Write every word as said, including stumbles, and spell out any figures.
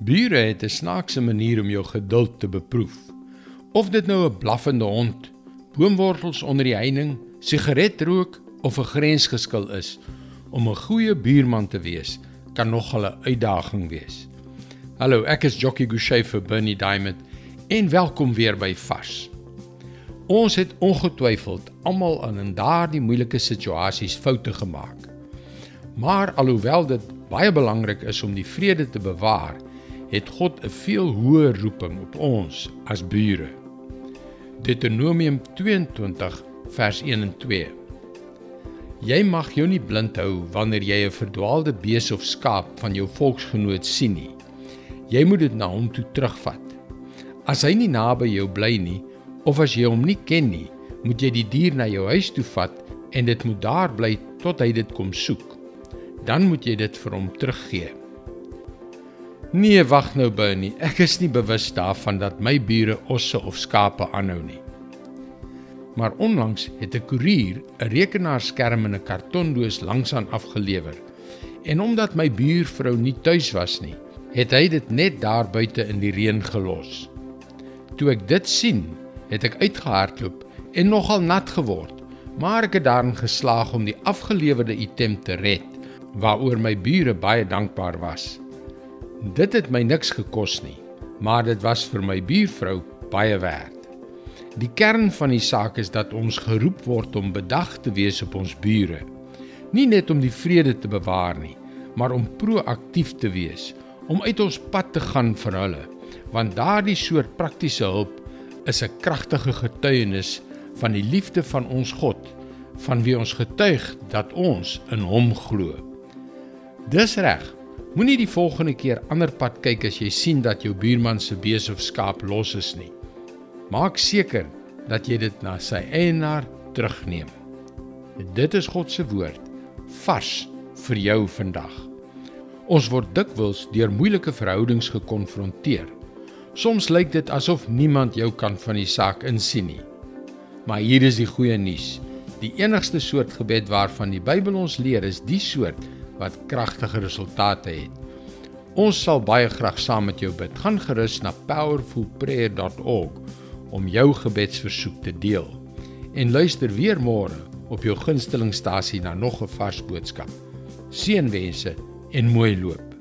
Bure het 'n snaakse manier om jou geduld te beproef. Of dit nou 'n blaffende hond, boomwortels onder die heining, sigaretrook of 'n grensgeskil is, om 'n goeie buurman te wees, kan nogal 'n uitdaging wees. Hallo, ek is Jockey Gouchee vir Bernie Diamond en welkom weer by Vars. Ons het ongetwyfeld almal in daardie moeilike situasies foute gemaak. Maar alhoewel dit baie belangrik is om die vrede te bewaar, het God 'n veel hoër roeping op ons as bure. Deuteronomium tweeëntwintig vers een en twee. Jy mag jou nie blind hou wanneer jy 'n verdwaalde bees of skaap van jou volksgenoot sien nie. Jy moet dit na hom toe terugvat. As hy nie naby jou bly nie, of as jy hom nie ken nie, moet jy die dier na jou huis toe vat en dit moet daar bly tot hy dit kom soek. Dan moet jy dit vir hom teruggee. Nee, wag nou Bernie, ek is nie bewus daarvan dat my bure osse of skape aanhou nie. Maar onlangs het 'n koerier 'n rekenaarskerm in 'n kartondoos langsaan afgelewer. En omdat my buurvrou nie tuis was nie, het hy dit net daar buite in die reën gelos. Toe ek dit sien, het ek uitgehardloop en nogal nat geword, maar ek het daarin geslaag om die afgelewerde item te red, waaroor my bure baie dankbaar was. Dit het my niks gekos nie, maar dit was vir my buurvrou baie werd. Die kern van die saak is dat ons geroep word om bedag te wees op ons bure. Nie net om die vrede te bewaar nie, maar om proaktief te wees, om uit ons pad te gaan vir hulle, want daardie soort praktiese hulp is 'n kragtige getuienis van die liefde van ons God, van wie ons getuig dat ons in hom glo. Dis reg, moenie die volgende keer ander pad kyk as jy sien dat jou buurman se bees of skaap los is nie. Maak seker dat jy dit na sy eienaar terugneem. Dit is God se woord, vars vir jou vandag. Ons word dikwels deur moeilike verhoudings gekonfronteer. Soms lyk dit asof niemand jou kan van die saak insien nie. Maar hier is die goeie nuus. Die enigste soort gebed waarvan die Bybel ons leer is die soort wat kragtige resultate het. Ons sal baie graag saam met jou bid. Gaan gerus na powerful prayer dot org om jou gebedsversoek te deel. En luister weer môre op jou gunstelingstasie na nog 'n vars boodskap. Seënwense en mooi loop.